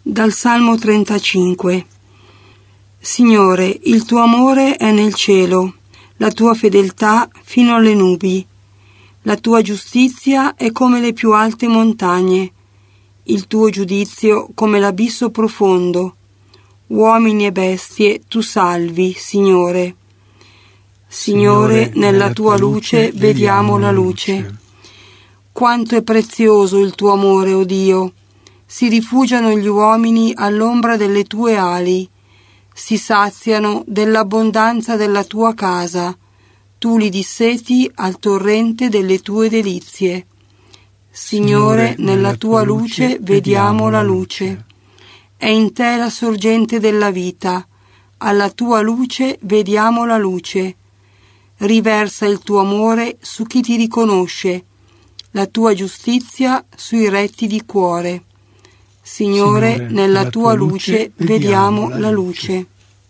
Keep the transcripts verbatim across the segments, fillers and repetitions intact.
Dal Salmo trentacinque. Signore, il tuo amore è nel cielo, la tua fedeltà fino alle nubi. La tua giustizia è come le più alte montagne, il tuo giudizio come l'abisso profondo. Uomini e bestie tu salvi, Signore. Signore, nella tua luce vediamo la luce. Quanto è prezioso il tuo amore, o Dio! Si rifugiano gli uomini all'ombra delle tue ali, si saziano dell'abbondanza della tua casa, tu li disseti al torrente delle tue delizie. Signore, nella tua luce vediamo la luce. È in te la sorgente della vita, alla tua luce vediamo la luce. Riversa il tuo amore su chi ti riconosce, la tua giustizia sui retti di cuore. Signore, Signore nella, nella tua luce vediamo la luce.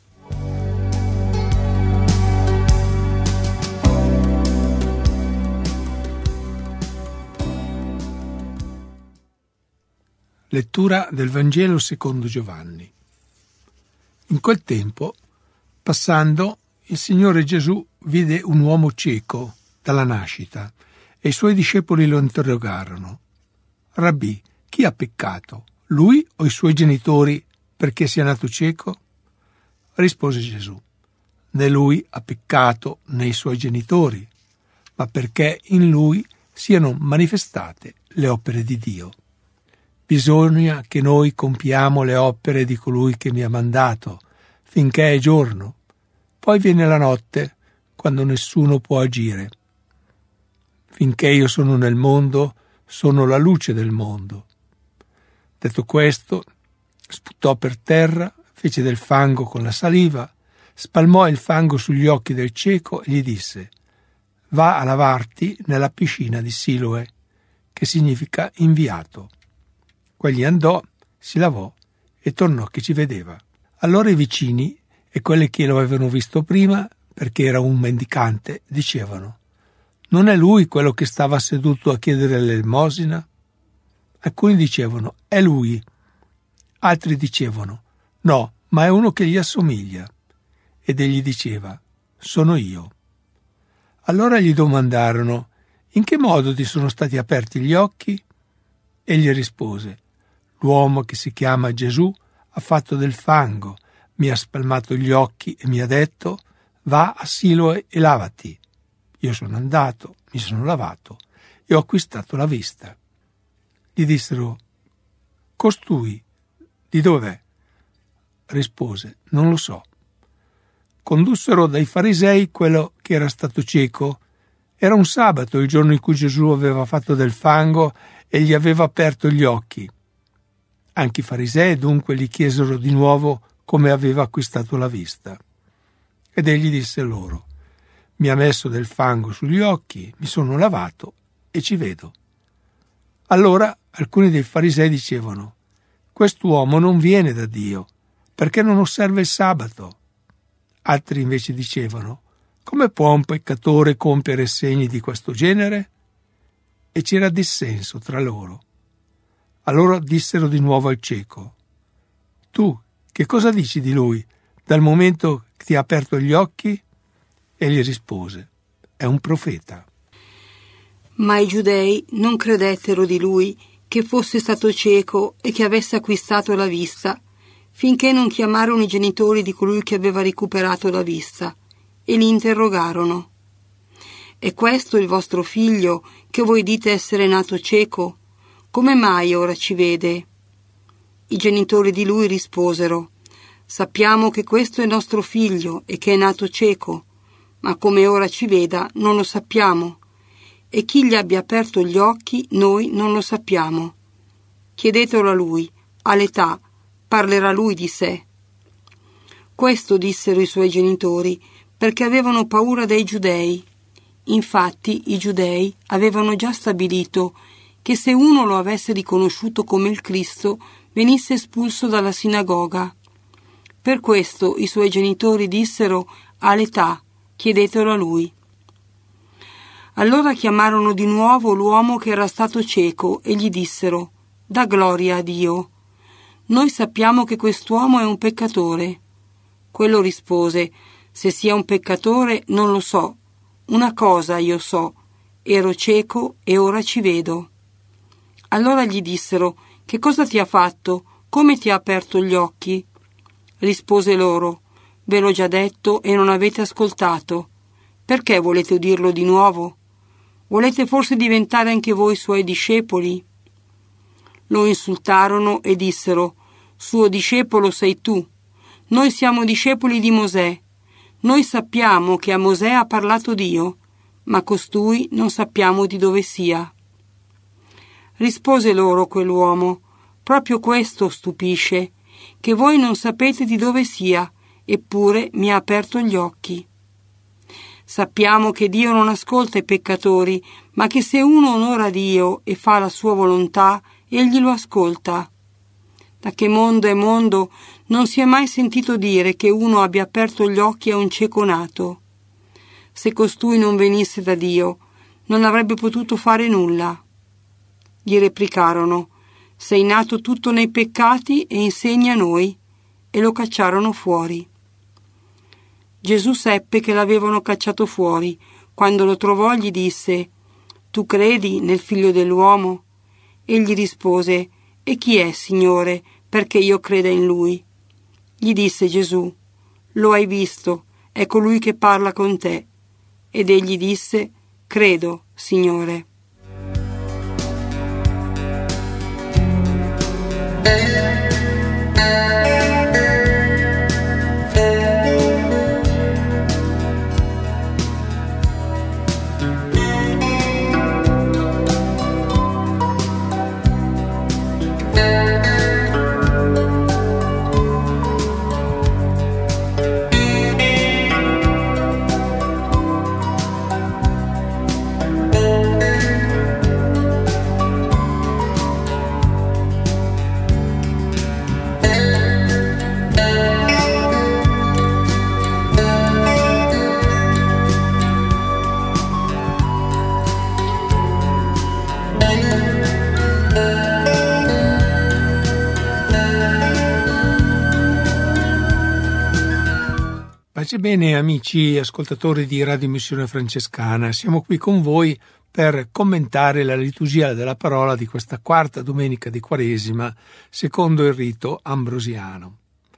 Lettura del Vangelo secondo Giovanni. In quel tempo, passando, il Signore Gesù vide un uomo cieco dalla nascita e i suoi discepoli lo interrogarono: Rabbì, chi ha peccato, lui o i suoi genitori, perché sia nato cieco? Rispose Gesù: né lui ha peccato né i suoi genitori, ma perché in lui siano manifestate le opere di Dio. Bisogna che noi compiamo le opere di colui che mi ha mandato, finché è giorno. Poi viene la notte, quando nessuno può agire. Finché io sono nel mondo, sono la luce del mondo. Detto questo, sputò per terra, fece del fango con la saliva, spalmò il fango sugli occhi del cieco e gli disse: va a lavarti nella piscina di Siloe, che significa inviato. Quegli andò, si lavò e tornò che ci vedeva. Allora i vicini e quelli che lo avevano visto prima, perché era un mendicante, dicevano: non è lui quello che stava seduto a chiedere l'elemosina? Alcuni dicevano: è lui. Altri dicevano: no, ma è uno che gli assomiglia. Ed egli diceva: sono io. Allora gli domandarono: in che modo ti sono stati aperti gli occhi? Egli rispose: l'uomo che si chiama Gesù ha fatto del fango, mi ha spalmato gli occhi e mi ha detto: va a Siloe e lavati. Io sono andato, mi sono lavato e ho acquistato la vista. Gli dissero: costui di dov'è? Rispose: non lo so. Condussero dai farisei quello che era stato cieco. Era un sabato, il giorno in cui Gesù aveva fatto del fango e gli aveva aperto gli occhi. Anche i farisei dunque gli chiesero di nuovo come aveva acquistato la vista. Ed egli disse loro: mi ha messo del fango sugli occhi, mi sono lavato e ci vedo. Allora alcuni dei farisei dicevano: quest'uomo non viene da Dio, perché non osserva il sabato. Altri invece dicevano: come può un peccatore compiere segni di questo genere? E c'era dissenso tra loro. Allora dissero di nuovo al cieco: tu che cosa dici di lui dal momento che ti ha aperto gli occhi? Egli rispose: è un profeta. Ma i giudei non credettero di lui che fosse stato cieco e che avesse acquistato la vista, finché non chiamarono i genitori di colui che aveva recuperato la vista e li interrogarono: è questo il vostro figlio che voi dite essere nato cieco? Come mai ora ci vede? I genitori di lui risposero: sappiamo che questo è nostro figlio e che è nato cieco, ma come ora ci veda non lo sappiamo, e chi gli abbia aperto gli occhi noi non lo sappiamo. Chiedetelo a lui, all'età parlerà lui di sé. Questo dissero i suoi genitori, perché avevano paura dei giudei. Infatti i giudei avevano già stabilito che se uno lo avesse riconosciuto come il Cristo, venisse espulso dalla sinagoga. Per questo i suoi genitori dissero: all'età chiedetelo a lui. Allora chiamarono di nuovo l'uomo che era stato cieco e gli dissero: dà gloria a Dio. Noi sappiamo che quest'uomo è un peccatore. Quello rispose: se sia un peccatore non lo so. Una cosa io so: ero cieco e ora ci vedo. Allora gli dissero: che cosa ti ha fatto? Come ti ha aperto gli occhi? Rispose loro: ve l'ho già detto e non avete ascoltato. Perché volete udirlo di nuovo? Volete forse diventare anche voi suoi discepoli? Lo insultarono e dissero: suo discepolo sei tu. Noi siamo discepoli di Mosè. Noi sappiamo che a Mosè ha parlato Dio, ma costui non sappiamo di dove sia. Rispose loro quell'uomo: proprio questo stupisce, che voi non sapete di dove sia, eppure mi ha aperto gli occhi. Sappiamo che Dio non ascolta i peccatori, ma che se uno onora Dio e fa la sua volontà, egli lo ascolta. Da che mondo è mondo non si è mai sentito dire che uno abbia aperto gli occhi a un cieco nato. Se costui non venisse da Dio, non avrebbe potuto fare nulla. Gli replicarono: sei nato tutto nei peccati e insegni a noi, e lo cacciarono fuori. Gesù seppe che l'avevano cacciato fuori. Quando lo trovò gli disse: tu credi nel Figlio dell'uomo? Egli rispose: e chi è, Signore, perché io creda in lui? Gli disse Gesù: lo hai visto, è colui che parla con te. Ed egli disse: credo, Signore. Pace bene amici ascoltatori di Radio Missione Francescana, siamo qui con voi per commentare la liturgia della parola di questa quarta domenica di Quaresima secondo il rito ambrosiano.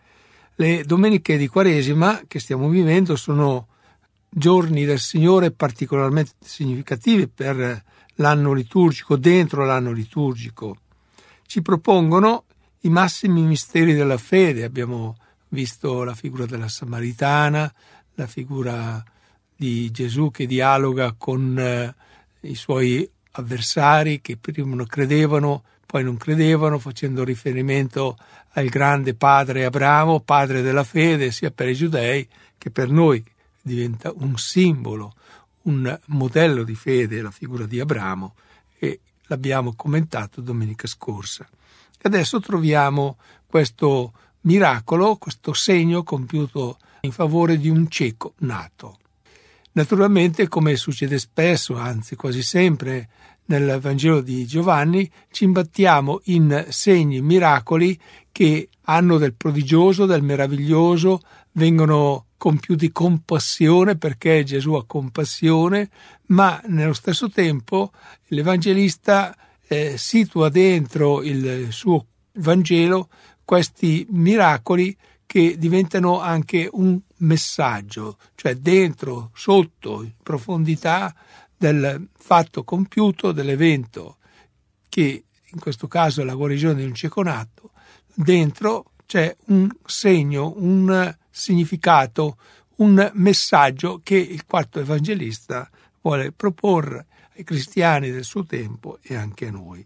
Le domeniche di Quaresima che stiamo vivendo sono giorni del Signore particolarmente significativi per l'anno liturgico, dentro l'anno liturgico. Ci propongono i massimi misteri della fede. Abbiamo visto la figura della Samaritana, la figura di Gesù che dialoga con eh, i suoi avversari che prima non credevano, poi non credevano, facendo riferimento al grande padre Abramo, padre della fede, sia per i giudei che per noi. Diventa un simbolo, un modello di fede, la figura di Abramo, e l'abbiamo commentato domenica scorsa. Adesso troviamo questo miracolo, questo segno compiuto in favore di un cieco nato. Naturalmente, come succede spesso, anzi quasi sempre nel Vangelo di Giovanni, ci imbattiamo in segni, miracoli che hanno del prodigioso, del meraviglioso, vengono compiuti con passione perché Gesù ha compassione, ma nello stesso tempo l'Evangelista eh, situa dentro il suo Vangelo questi miracoli che diventano anche un messaggio, cioè dentro, sotto, in profondità del fatto compiuto, dell'evento che in questo caso è la guarigione di un cieco nato, dentro c'è un segno, un significato, un messaggio che il quarto evangelista vuole proporre ai cristiani del suo tempo e anche a noi.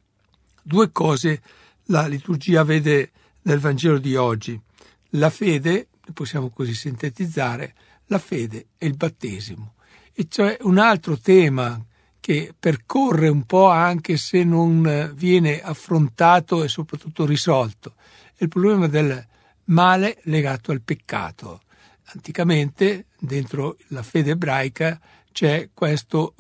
Due cose la liturgia vede nel Vangelo di oggi: la fede, possiamo così sintetizzare, la fede e il battesimo. E cioè un altro tema che percorre un po', anche se non viene affrontato e soprattutto risolto, è il problema del male legato al peccato. Anticamente, dentro la fede ebraica, c'è questo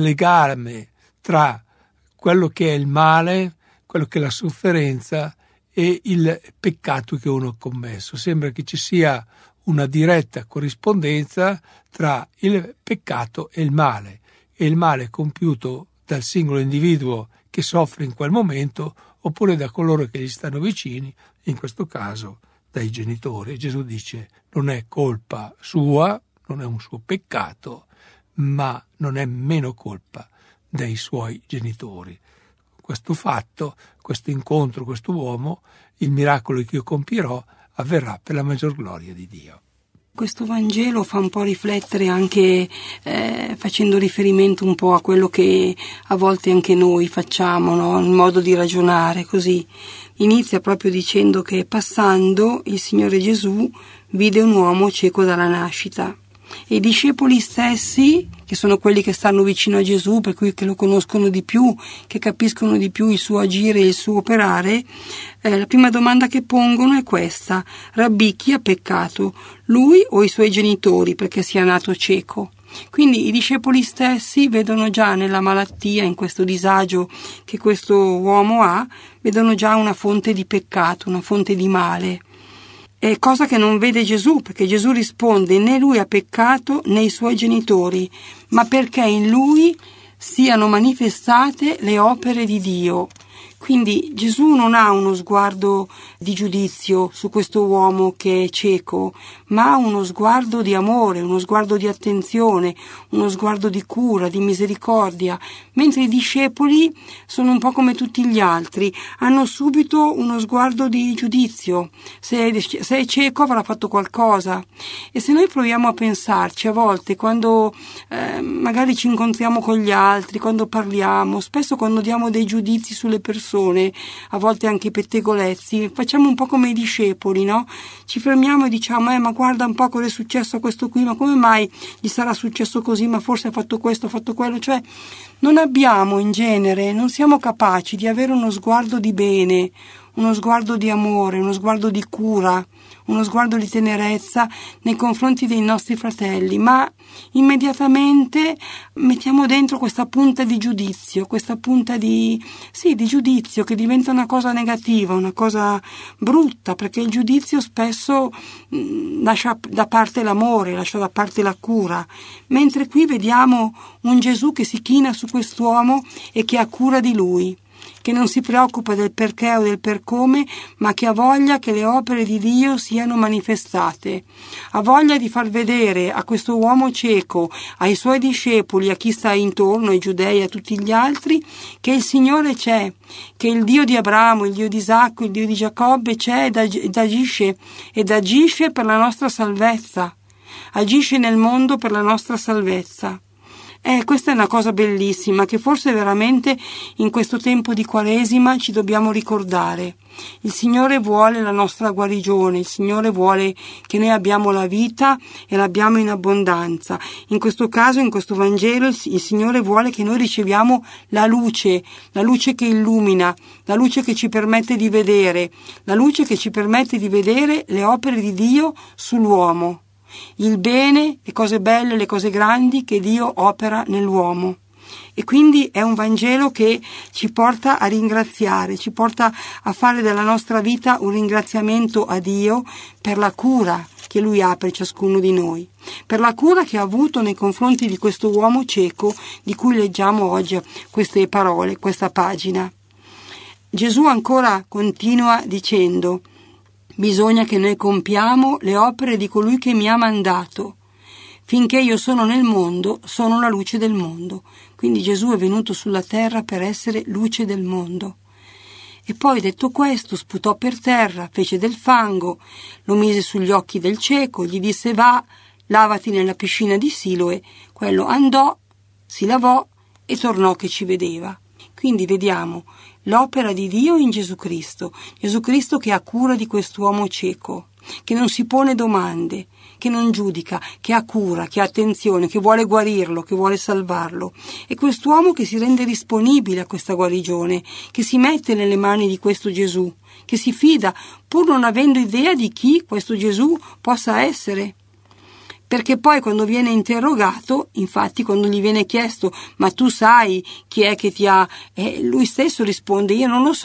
legame tra quello che è il male, quello che è la sofferenza e il peccato che uno ha commesso. Sembra che ci sia una diretta corrispondenza tra il peccato e il male, e il male compiuto dal singolo individuo che soffre in quel momento, oppure da coloro che gli stanno vicini, in questo caso dai genitori. Gesù dice: non è colpa sua, non è un suo peccato, ma non è meno colpa dei suoi genitori. Questo fatto, questo incontro, questo uomo, il miracolo che io compierò avverrà per la maggior gloria di Dio. Questo Vangelo fa un po' riflettere anche eh, facendo riferimento un po' a quello che a volte anche noi facciamo, no? Il modo di ragionare, così. Inizia proprio dicendo che passando il Signore Gesù vide un uomo cieco dalla nascita. E i discepoli stessi, che sono quelli che stanno vicino a Gesù, per cui che lo conoscono di più, che capiscono di più il suo agire e il suo operare, eh, la prima domanda che pongono è questa: Rabbì, chi ha peccato, lui o i suoi genitori, perché sia nato cieco? Quindi i discepoli stessi vedono già nella malattia, in questo disagio che questo uomo ha, vedono già una fonte di peccato, una fonte di male. È cosa che non vede Gesù, perché Gesù risponde: né lui ha peccato né i suoi genitori, ma perché in lui siano manifestate le opere di Dio. Quindi Gesù non ha uno sguardo di giudizio su questo uomo che è cieco, ma ha uno sguardo di amore, uno sguardo di attenzione, uno sguardo di cura, di misericordia, mentre i discepoli sono un po' come tutti gli altri, hanno subito uno sguardo di giudizio. Se è, se è cieco avrà fatto qualcosa. E se noi proviamo a pensarci, a volte quando eh, magari ci incontriamo con gli altri, quando parliamo, spesso quando diamo dei giudizi sulle persone, a volte anche i pettegolezzi, facciamo un po' come i discepoli, no? Ci fermiamo e diciamo: eh ma guarda un po' cosa è successo a questo qui, ma come mai gli sarà successo così, ma forse ha fatto questo, ha fatto quello. Cioè non abbiamo in genere, non siamo capaci di avere uno sguardo di bene, uno sguardo di amore, uno sguardo di cura, uno sguardo di tenerezza nei confronti dei nostri fratelli, ma immediatamente mettiamo dentro questa punta di giudizio, questa punta di, sì, di giudizio, che diventa una cosa negativa, una cosa brutta, perché il giudizio spesso mh, lascia da parte l'amore, lascia da parte la cura, mentre qui vediamo un Gesù che si china su quest'uomo e che ha cura di lui, che non si preoccupa del perché o del per come, ma che ha voglia che le opere di Dio siano manifestate. Ha voglia di far vedere a questo uomo cieco, ai suoi discepoli, a chi sta intorno, ai giudei e a tutti gli altri, che il Signore c'è, che il Dio di Abramo, il Dio di Isacco, il Dio di Giacobbe c'è ed agisce, ed agisce per la nostra salvezza, agisce nel mondo per la nostra salvezza. Eh, questa è una cosa bellissima che forse veramente in questo tempo di Quaresima ci dobbiamo ricordare. Il Signore vuole la nostra guarigione, il Signore vuole che noi abbiamo la vita e l'abbiamo in abbondanza. In questo caso, in questo Vangelo, il Signore vuole che noi riceviamo la luce, la luce che illumina, la luce che ci permette di vedere, la luce che ci permette di vedere le opere di Dio sull'uomo. Il bene, le cose belle, le cose grandi che Dio opera nell'uomo. E quindi è un Vangelo che ci porta a ringraziare, ci porta a fare della nostra vita un ringraziamento a Dio per la cura che Lui ha per ciascuno di noi, per la cura che ha avuto nei confronti di questo uomo cieco di cui leggiamo oggi queste parole, questa pagina. Gesù ancora continua dicendo: bisogna che noi compiamo le opere di colui che mi ha mandato. Finché io sono nel mondo, sono la luce del mondo. Quindi Gesù è venuto sulla terra per essere luce del mondo. E poi, detto questo, sputò per terra, fece del fango, lo mise sugli occhi del cieco, gli disse: va, lavati nella piscina di Siloe. Quello andò, si lavò e tornò che ci vedeva. Quindi vediamo l'opera di Dio in Gesù Cristo, Gesù Cristo che ha cura di quest'uomo cieco, che non si pone domande, che non giudica, che ha cura, che ha attenzione, che vuole guarirlo, che vuole salvarlo. E quest'uomo che si rende disponibile a questa guarigione, che si mette nelle mani di questo Gesù, che si fida, pur non avendo idea di chi questo Gesù possa essere. Perché poi quando viene interrogato, infatti quando gli viene chiesto: ma tu sai chi è che ti ha... Eh, lui stesso risponde: io non lo so,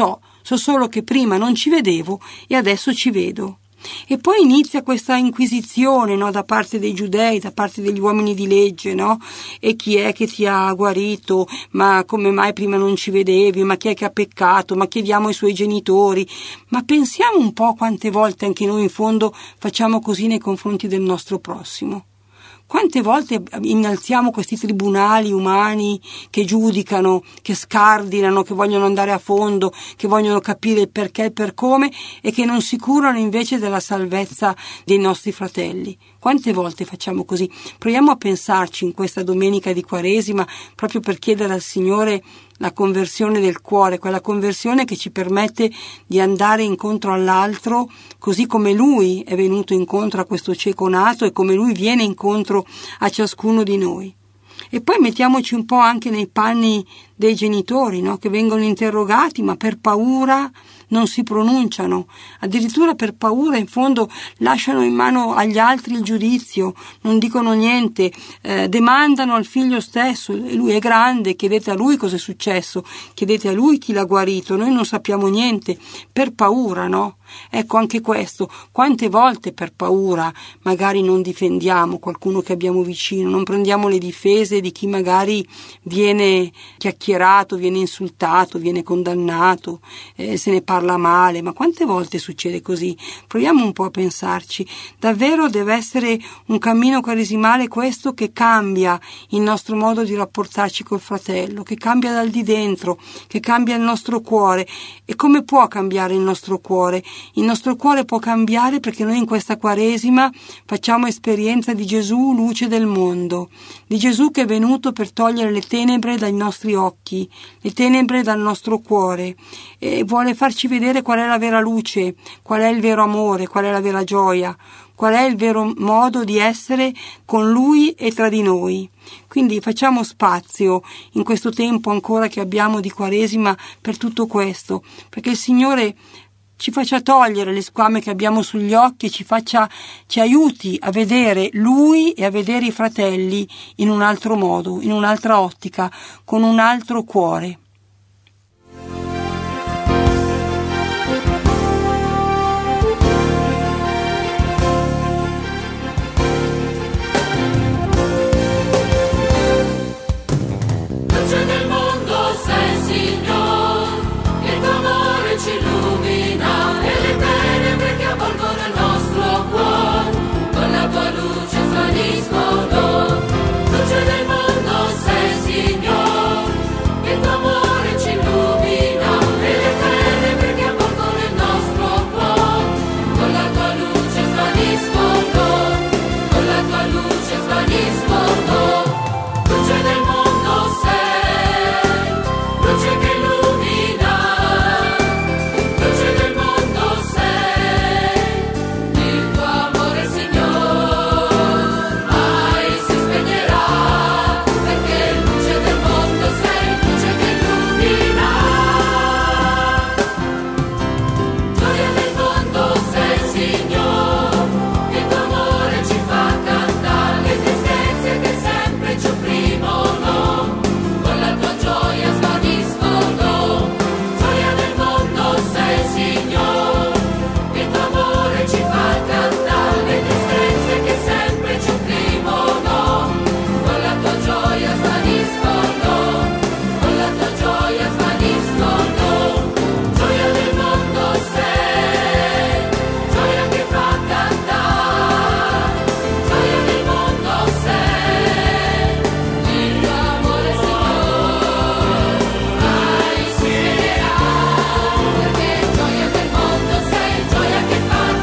so solo che prima non ci vedevo e adesso ci vedo. E poi inizia questa inquisizione, no, da parte dei giudei, da parte degli uomini di legge, no? E chi è che ti ha guarito? Ma come mai prima non ci vedevi? Ma chi è che ha peccato? Ma chiediamo ai suoi genitori. Ma pensiamo un po' quante volte anche noi in fondo facciamo così nei confronti del nostro prossimo. Quante volte innalziamo questi tribunali umani che giudicano, che scardinano, che vogliono andare a fondo, che vogliono capire il perché e il per come e che non si curano invece della salvezza dei nostri fratelli. Quante volte facciamo così? Proviamo a pensarci in questa domenica di Quaresima proprio per chiedere al Signore la conversione del cuore, quella conversione che ci permette di andare incontro all'altro così come Lui è venuto incontro a questo cieco nato e come Lui viene incontro a ciascuno di noi. E poi mettiamoci un po' anche nei panni dei genitori, no? Che vengono interrogati ma per paura non si pronunciano, addirittura per paura in fondo lasciano in mano agli altri il giudizio, non dicono niente, eh, demandano al figlio stesso, lui è grande, chiedete a lui cosa è successo, chiedete a lui chi l'ha guarito, noi non sappiamo niente, per paura, no? Ecco anche questo, quante volte per paura magari non difendiamo qualcuno che abbiamo vicino, non prendiamo le difese di chi magari viene chiacchierato, viene insultato, viene condannato, eh, se ne parla male, ma quante volte succede così? Proviamo un po' a pensarci, davvero deve essere un cammino quaresimale questo che cambia il nostro modo di rapportarci col fratello, che cambia dal di dentro, che cambia il nostro cuore. E come può cambiare il nostro cuore? Il nostro cuore può cambiare perché noi in questa Quaresima facciamo esperienza di Gesù, luce del mondo, di Gesù che è venuto per togliere le tenebre dai nostri occhi, le tenebre dal nostro cuore, e vuole farci vedere qual è la vera luce, qual è il vero amore, qual è la vera gioia, qual è il vero modo di essere con Lui e tra di noi. Quindi facciamo spazio in questo tempo ancora che abbiamo di Quaresima per tutto questo, perché il Signore ci faccia togliere le squame che abbiamo sugli occhi e ci faccia, ci aiuti a vedere Lui e a vedere i fratelli in un altro modo, in un'altra ottica, con un altro cuore. Luce del mondo sei, Signor, il tuo amore ci illumina e le tenebre che avvolgono il nostro cuore con la tua luce svaniscono. Luce del mondo sei, Signor, il tuo amore ci illumina e le tenebre che avvolgono il nostro cuore con la tua luce svaniscono, con la tua luce svaniscono. Luce del mondo sei, luce che illumina, luce del mondo sei, il tuo amore, Signor, mai si spegnerà, perché luce del mondo sei, luce che illumina. Gioia del mondo sei, Signor, il tuo amore ci fa cantare le tristezze che sempre ci opprimono, con la tua gioia svaniscono. Gioia del mondo sei, Signor, il tuo amore ci fa cantare le tristezze che sempre ci opprimono, con la tua gioia svaniscono, con la tua gioia svaniscono. Gioia del mondo sei, gioia che fa cantare, gioia del mondo sei, il tuo amore, Signor, mai si spegnerà, perché gioia del mondo sei, gioia che fa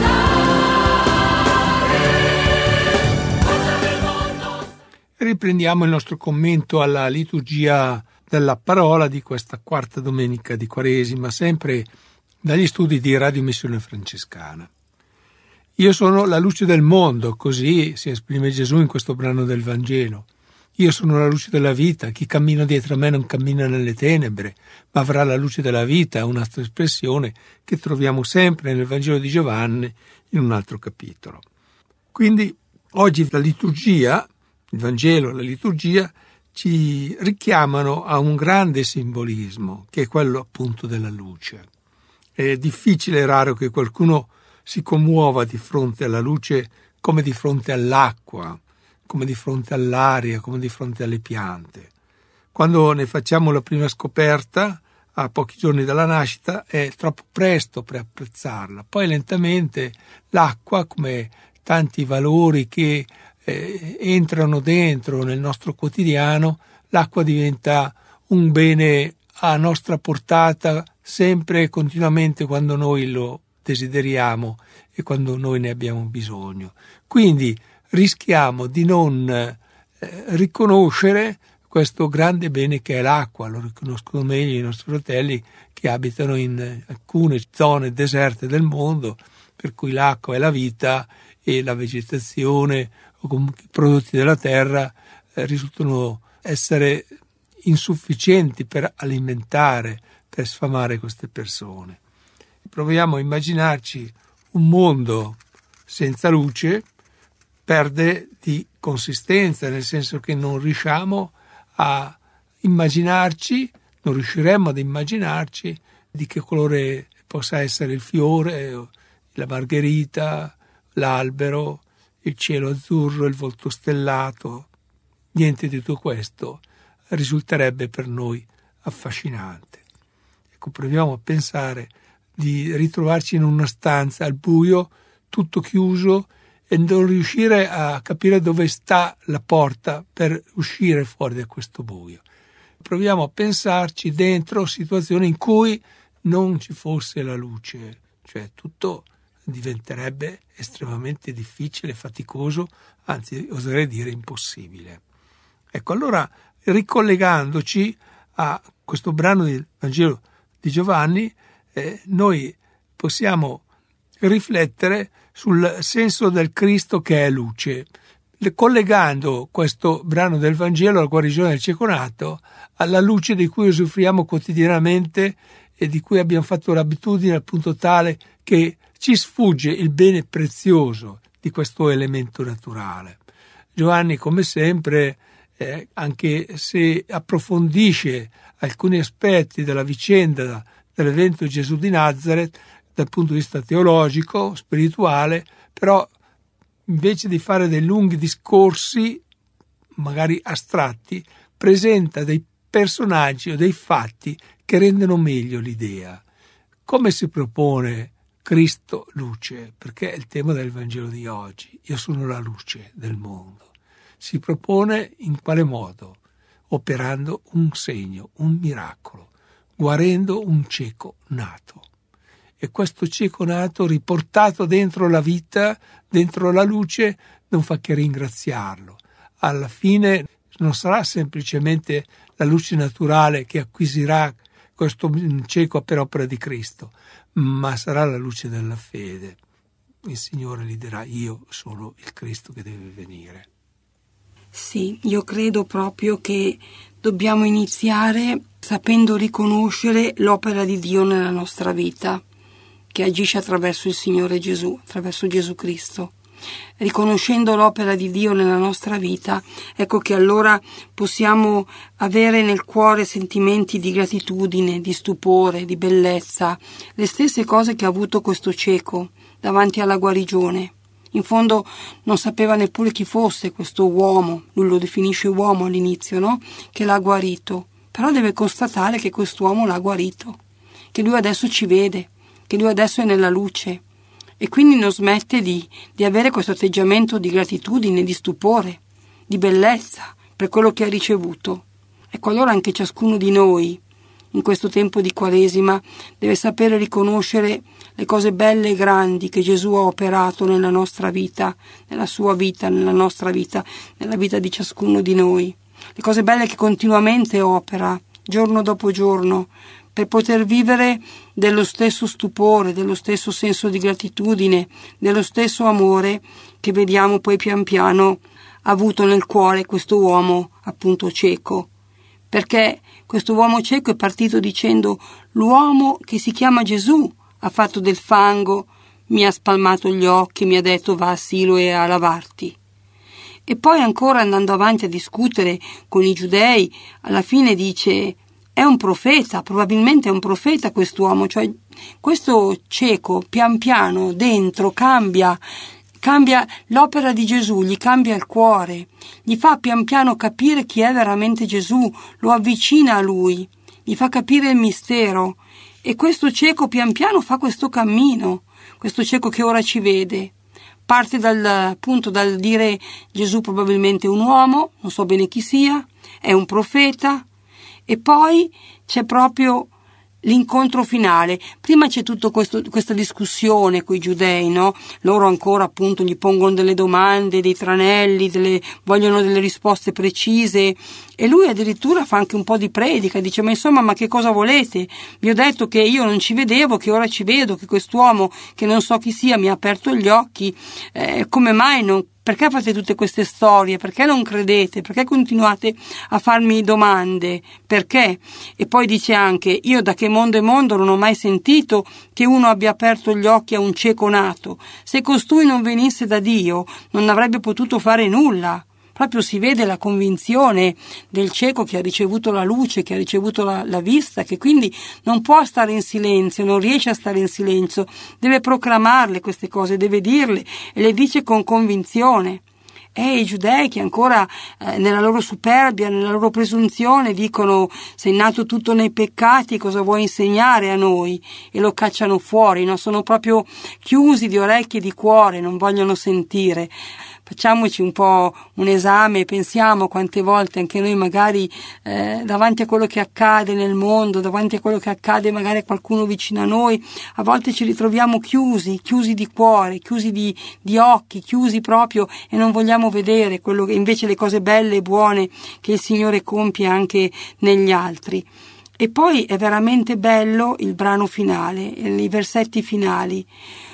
cantare, forza del mondo. Riprendiamo il nostro commento alla liturgia della parola di questa quarta domenica di Quaresima, sempre dagli studi di Radio Missione Francescana. Io sono la luce del mondo, così si esprime Gesù in questo brano del Vangelo. Io sono la luce della vita, chi cammina dietro a me non cammina nelle tenebre, ma avrà la luce della vita, un'altra espressione che troviamo sempre nel Vangelo di Giovanni in un altro capitolo. Quindi oggi la liturgia, il Vangelo e la liturgia ci richiamano a un grande simbolismo, che è quello appunto della luce. È difficile e raro che qualcuno si commuova di fronte alla luce come di fronte all'acqua, come di fronte all'aria, come di fronte alle piante. Quando ne facciamo la prima scoperta, a pochi giorni dalla nascita, è troppo presto per apprezzarla. Poi lentamente l'acqua, come tanti valori che eh, entrano dentro nel nostro quotidiano, l'acqua diventa un bene a nostra portata sempre e continuamente quando noi lo desideriamo e quando noi ne abbiamo bisogno. Quindi rischiamo di non eh, riconoscere questo grande bene che è l'acqua. Lo riconoscono meglio i nostri fratelli che abitano in alcune zone deserte del mondo, per cui l'acqua è la vita e la vegetazione o comunque i prodotti della terra eh, risultano essere insufficienti per alimentare, per sfamare queste persone. Proviamo a immaginarci un mondo senza luce, perde di consistenza, nel senso che non riusciamo a immaginarci, non riusciremmo ad immaginarci di che colore possa essere il fiore, la margherita, l'albero, il cielo azzurro, il volto stellato. Niente di tutto questo risulterebbe per noi affascinante. Ecco, proviamo a pensare di ritrovarci in una stanza al buio, tutto chiuso, e non riuscire a capire dove sta la porta per uscire fuori da questo buio. Proviamo a pensarci dentro situazioni in cui non ci fosse la luce, cioè tutto diventerebbe estremamente difficile, faticoso, anzi oserei dire impossibile. Ecco, allora ricollegandoci a questo brano del Vangelo di Giovanni, eh, noi possiamo riflettere sul senso del Cristo che è luce, collegando questo brano del Vangelo, la guarigione del cieco nato, alla luce di cui usufruiamo quotidianamente e di cui abbiamo fatto l'abitudine al punto tale che ci sfugge il bene prezioso di questo elemento naturale. Giovanni, come sempre, eh, anche se approfondisce alcuni aspetti della vicenda dell'evento Gesù di Nazareth dal punto di vista teologico, spirituale, però invece di fare dei lunghi discorsi, magari astratti, presenta dei personaggi o dei fatti che rendono meglio l'idea. Come si propone Cristo luce? Perché è il tema del Vangelo di oggi. Io sono la luce del mondo. Si propone in quale modo? Operando un segno, un miracolo, guarendo un cieco nato. E questo cieco nato, riportato dentro la vita, dentro la luce, non fa che ringraziarlo. Alla fine non sarà semplicemente la luce naturale che acquisirà questo cieco per opera di Cristo, ma sarà la luce della fede. Il Signore gli dirà: io sono il Cristo che deve venire. Sì, io credo proprio che dobbiamo iniziare sapendo riconoscere l'opera di Dio nella nostra vita, che agisce attraverso il Signore Gesù, attraverso Gesù Cristo. Riconoscendo l'opera di Dio nella nostra vita, ecco che allora possiamo avere nel cuore sentimenti di gratitudine, di stupore, di bellezza, le stesse cose che ha avuto questo cieco davanti alla guarigione. In fondo non sapeva neppure chi fosse questo uomo, lui lo definisce uomo all'inizio, no? Che l'ha guarito, però deve constatare che quest'uomo l'ha guarito, che lui adesso ci vede, che lui adesso è nella luce, e quindi non smette di, di avere questo atteggiamento di gratitudine, di stupore, di bellezza per quello che ha ricevuto. Ecco, allora anche ciascuno di noi in questo tempo di Quaresima deve sapere riconoscere le cose belle e grandi che Gesù ha operato nella nostra vita, nella sua vita, nella nostra vita, nella vita di ciascuno di noi, le cose belle che continuamente opera giorno dopo giorno, per poter vivere dello stesso stupore, dello stesso senso di gratitudine, dello stesso amore che vediamo poi pian piano avuto nel cuore questo uomo appunto cieco. Perché questo uomo cieco è partito dicendo: l'uomo che si chiama Gesù ha fatto del fango, mi ha spalmato gli occhi, mi ha detto va a Siloe a lavarti. E poi ancora andando avanti a discutere con i giudei, alla fine dice: è un profeta, probabilmente è un profeta quest'uomo, cioè questo cieco pian piano dentro cambia, cambia l'opera di Gesù, gli cambia il cuore, gli fa pian piano capire chi è veramente Gesù, lo avvicina a lui, gli fa capire il mistero, e questo cieco pian piano fa questo cammino, questo cieco che ora ci vede. Parte dal appunto dal dire Gesù probabilmente un uomo, non so bene chi sia, è un profeta, e poi c'è proprio l'incontro finale. Prima c'è tutta questa discussione con i giudei, no? Loro ancora appunto gli pongono delle domande, dei tranelli, delle, vogliono delle risposte precise, e lui addirittura fa anche un po' di predica, dice: ma insomma, ma che cosa volete? Vi ho detto che io non ci vedevo, che ora ci vedo, che quest'uomo che non so chi sia mi ha aperto gli occhi, eh, come mai non Perché fate tutte queste storie? Perché non credete? Perché continuate a farmi domande? Perché? E poi dice anche: io da che mondo è mondo non ho mai sentito che uno abbia aperto gli occhi a un cieco nato. Se costui non venisse da Dio, non avrebbe potuto fare nulla. Proprio si vede la convinzione del cieco che ha ricevuto la luce, che ha ricevuto la, la vista, che quindi non può stare in silenzio, non riesce a stare in silenzio, deve proclamarle queste cose, deve dirle, e le dice con convinzione. E i giudei che ancora eh, nella loro superbia, nella loro presunzione dicono: sei nato tutto nei peccati, cosa vuoi insegnare a noi? E lo cacciano fuori, no? Sono proprio chiusi di orecchie e di cuore, non vogliono sentire. Facciamoci un po' un esame e pensiamo quante volte anche noi magari eh, davanti a quello che accade nel mondo, davanti a quello che accade magari a qualcuno vicino a noi, a volte ci ritroviamo chiusi, chiusi di cuore, chiusi di, di occhi, chiusi proprio, e non vogliamo vedere quello che invece le cose belle e buone che il Signore compie anche negli altri. E poi è veramente bello il brano finale, i versetti finali,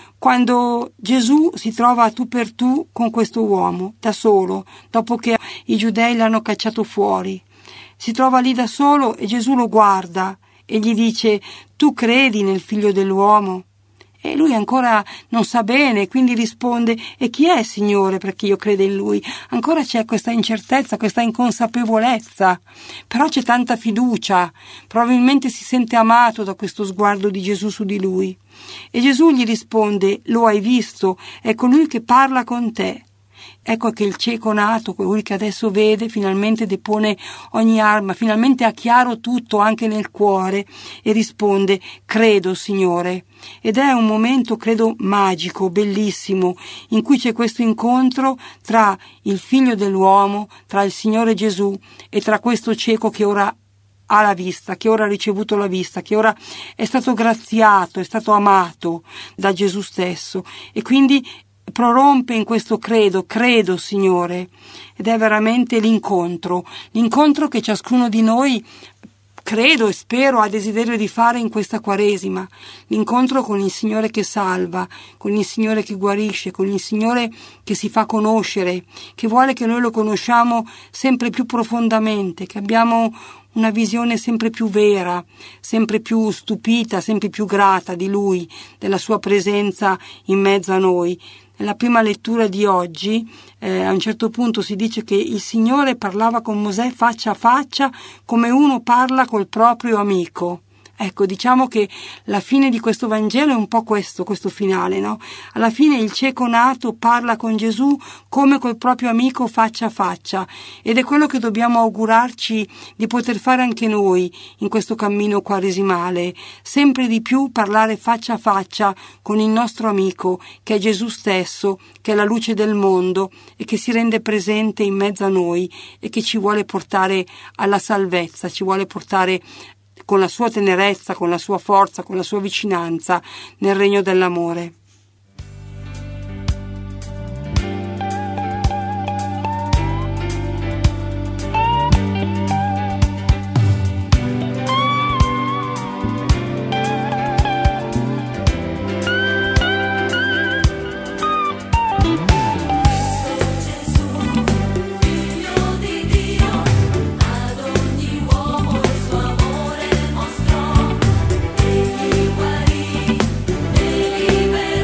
quando Gesù si trova a tu per tu con questo uomo, da solo, dopo che i giudei l'hanno cacciato fuori. Si trova lì da solo e Gesù lo guarda e gli dice: tu credi nel Figlio dell'uomo? E lui ancora non sa bene, quindi risponde: e chi è, Signore, perché io creda in lui? Ancora c'è questa incertezza, questa inconsapevolezza, però c'è tanta fiducia, probabilmente si sente amato da questo sguardo di Gesù su di lui. E Gesù gli risponde: lo hai visto, è colui che parla con te. Ecco che il cieco nato, colui che adesso vede, finalmente depone ogni arma, finalmente ha chiaro tutto anche nel cuore e risponde: credo, Signore. Ed è un momento, credo, magico, bellissimo, in cui c'è questo incontro tra il Figlio dell'uomo, tra il Signore Gesù e tra questo cieco che ora ha la vista, che ora ha ricevuto la vista, che ora è stato graziato, è stato amato da Gesù stesso, e quindi prorompe in questo credo, credo, Signore. Ed è veramente l'incontro, l'incontro che ciascuno di noi, credo e spero, ha desiderio di fare in questa Quaresima, l'incontro con il Signore che salva, con il Signore che guarisce, con il Signore che si fa conoscere, che vuole che noi lo conosciamo sempre più profondamente, che abbiamo una visione sempre più vera, sempre più stupita, sempre più grata di Lui, della Sua presenza in mezzo a noi. Nella prima lettura di oggi, eh, a un certo punto si dice che il Signore parlava con Mosè faccia a faccia, come uno parla col proprio amico. Ecco, diciamo che la fine di questo Vangelo è un po' questo, questo finale, no? Alla fine il cieco nato parla con Gesù come col proprio amico faccia a faccia, ed è quello che dobbiamo augurarci di poter fare anche noi in questo cammino quaresimale, sempre di più parlare faccia a faccia con il nostro amico, che è Gesù stesso, che è la luce del mondo e che si rende presente in mezzo a noi e che ci vuole portare alla salvezza, ci vuole portare con la sua tenerezza, con la sua forza, con la sua vicinanza nel regno dell'amore. Libera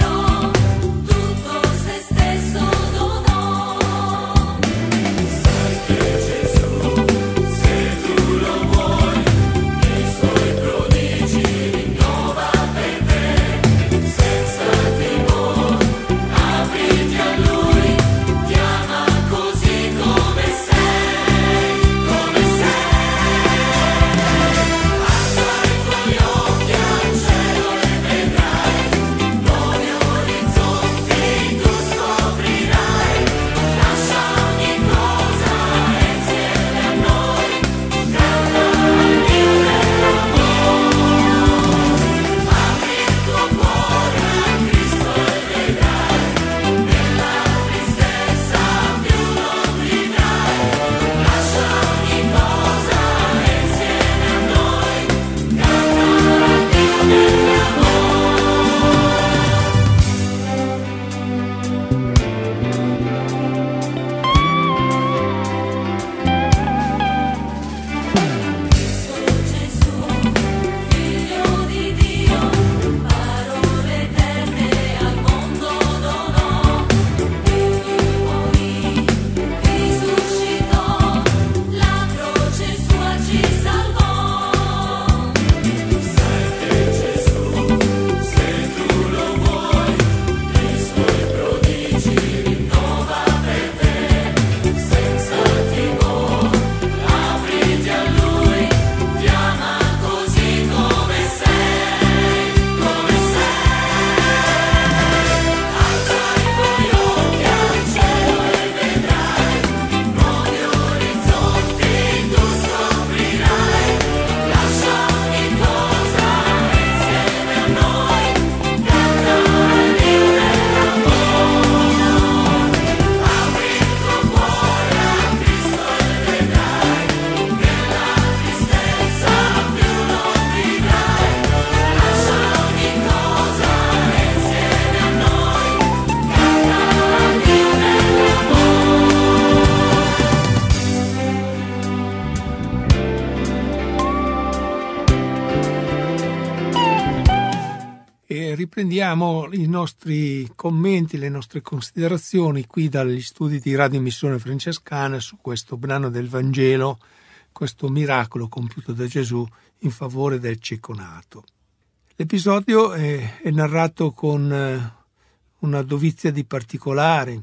riprendiamo i nostri commenti, le nostre considerazioni qui dagli studi di Radio Missione Francescana su questo brano del Vangelo, questo miracolo compiuto da Gesù in favore del cieco nato. L'episodio è, è narrato con una dovizia di particolare,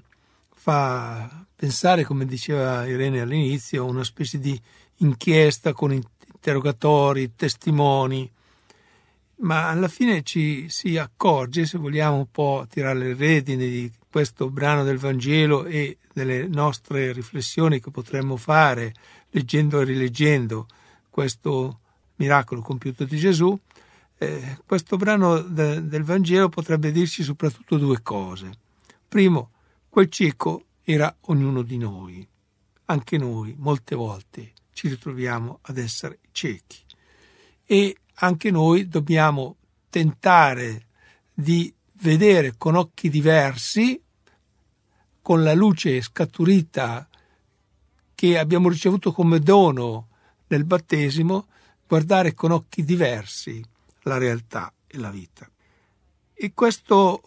fa pensare, come diceva Irene all'inizio, a una specie di inchiesta con interrogatori, testimoni, ma alla fine ci si accorge, se vogliamo un po' tirare le redini di questo brano del Vangelo e delle nostre riflessioni che potremmo fare leggendo e rileggendo questo miracolo compiuto di Gesù, eh, questo brano de, del Vangelo potrebbe dirci soprattutto due cose. Primo, quel cieco era ognuno di noi. Anche noi molte volte ci ritroviamo ad essere ciechi e anche noi dobbiamo tentare di vedere con occhi diversi, con la luce scaturita che abbiamo ricevuto come dono nel battesimo, guardare con occhi diversi la realtà e la vita. E questo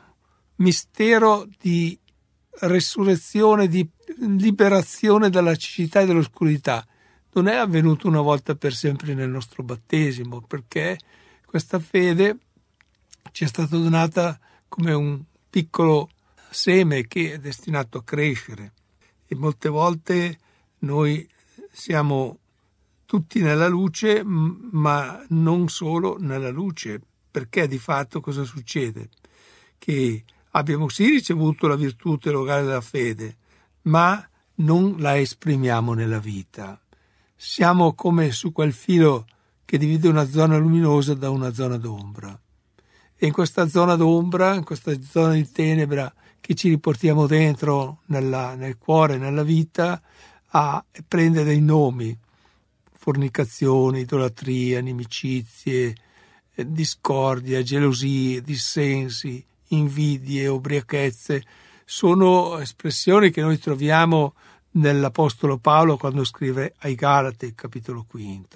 mistero di resurrezione, di liberazione dalla cecità e dall'oscurità non è avvenuto una volta per sempre nel nostro battesimo, perché questa fede ci è stata donata come un piccolo seme che è destinato a crescere, e molte volte noi siamo tutti nella luce, ma non solo nella luce, perché di fatto cosa succede? Che abbiamo sì ricevuto la virtù teologale della fede, ma non la esprimiamo nella vita. Siamo come su quel filo che divide una zona luminosa da una zona d'ombra. E in questa zona d'ombra, in questa zona di tenebra che ci riportiamo dentro nella, nel cuore, nella vita, a, prende dei nomi: fornicazione, idolatria, inimicizie, eh, discordia, gelosie, dissensi, invidie, ubriachezze. Sono espressioni che noi troviamo nell'Apostolo Paolo quando scrive ai Galati, capitolo quinto.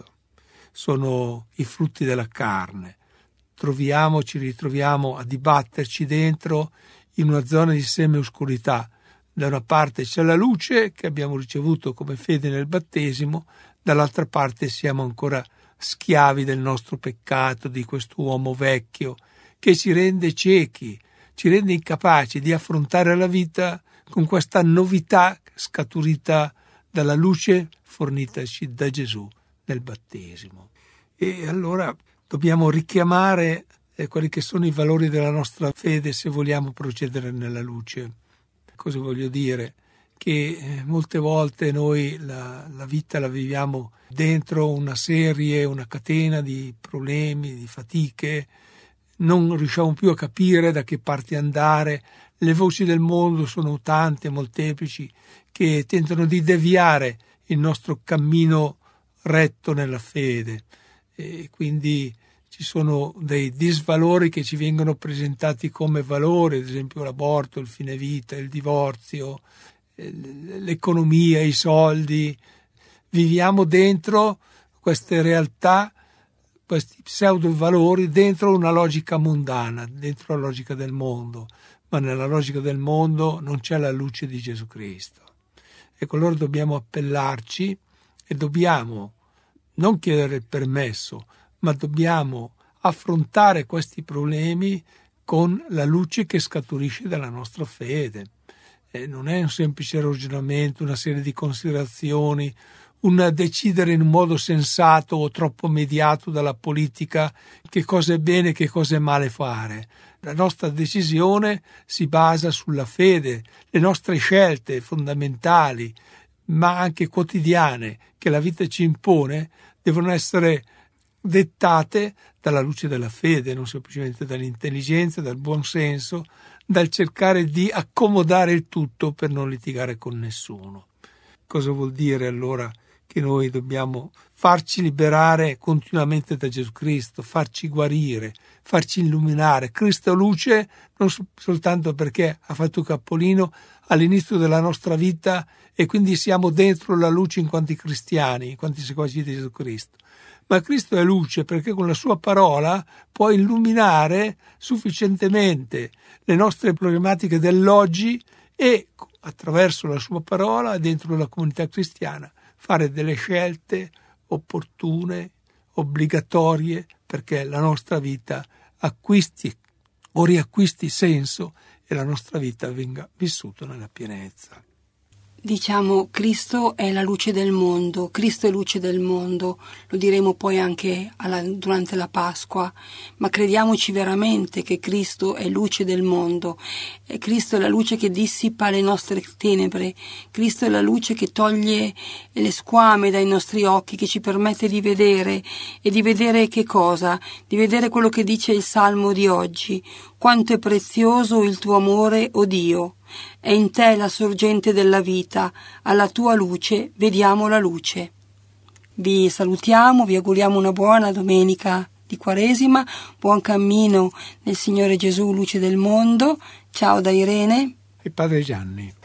Sono i frutti della carne. Troviamo, ci ritroviamo a dibatterci dentro in una zona di semi-oscurità. Da una parte c'è la luce che abbiamo ricevuto come fede nel battesimo, dall'altra parte siamo ancora schiavi del nostro peccato, di questo uomo vecchio che ci rende ciechi, ci rende incapaci di affrontare la vita con questa novità scaturita dalla luce fornitaci da Gesù nel battesimo. E allora dobbiamo richiamare eh, quelli che sono i valori della nostra fede se vogliamo procedere nella luce. Cosa voglio dire? Che eh, molte volte noi la, la vita la viviamo dentro una serie, una catena di problemi, di fatiche, non riusciamo più a capire da che parte andare. Le voci del mondo sono tante, molteplici, che tentano di deviare il nostro cammino retto nella fede, e quindi ci sono dei disvalori che ci vengono presentati come valori, ad esempio l'aborto, il fine vita, il divorzio, l'economia, i soldi. Viviamo dentro queste realtà, questi pseudo valori, dentro una logica mondana, dentro la logica del mondo, ma nella logica del mondo non c'è la luce di Gesù Cristo. Ecco, allora dobbiamo appellarci e dobbiamo non chiedere il permesso, ma dobbiamo affrontare questi problemi con la luce che scaturisce dalla nostra fede. Eh, non è un semplice ragionamento, una serie di considerazioni, un decidere in un modo sensato o troppo mediato dalla politica che cosa è bene e che cosa è male fare. La nostra decisione si basa sulla fede, le nostre scelte fondamentali, ma anche quotidiane, che la vita ci impone, devono essere dettate dalla luce della fede, non semplicemente dall'intelligenza, dal buon senso, dal cercare di accomodare il tutto per non litigare con nessuno. Cosa vuol dire allora che noi dobbiamo farci liberare continuamente da Gesù Cristo, farci guarire, farci illuminare? Cristo luce non soltanto perché ha fatto capolino all'inizio della nostra vita e quindi siamo dentro la luce in quanti cristiani, in quanti seguaci di Gesù Cristo, ma Cristo è luce perché con la sua parola può illuminare sufficientemente le nostre problematiche dell'oggi e attraverso la sua parola dentro la comunità cristiana fare delle scelte opportune, obbligatorie, perché la nostra vita acquisti o riacquisti senso e la nostra vita venga vissuta nella pienezza. Diciamo, Cristo è la luce del mondo, Cristo è luce del mondo, lo diremo poi anche alla, durante la Pasqua, ma crediamoci veramente che Cristo è luce del mondo, e Cristo è la luce che dissipa le nostre tenebre, Cristo è la luce che toglie le squame dai nostri occhi, che ci permette di vedere, e di vedere che cosa? Di vedere quello che dice il Salmo di oggi: quanto è prezioso il tuo amore, o Dio! È in te la sorgente della vita, alla tua luce vediamo la luce. Vi salutiamo, vi auguriamo una buona domenica di Quaresima, buon cammino nel Signore Gesù, luce del mondo. Ciao da Irene e Padre Gianni.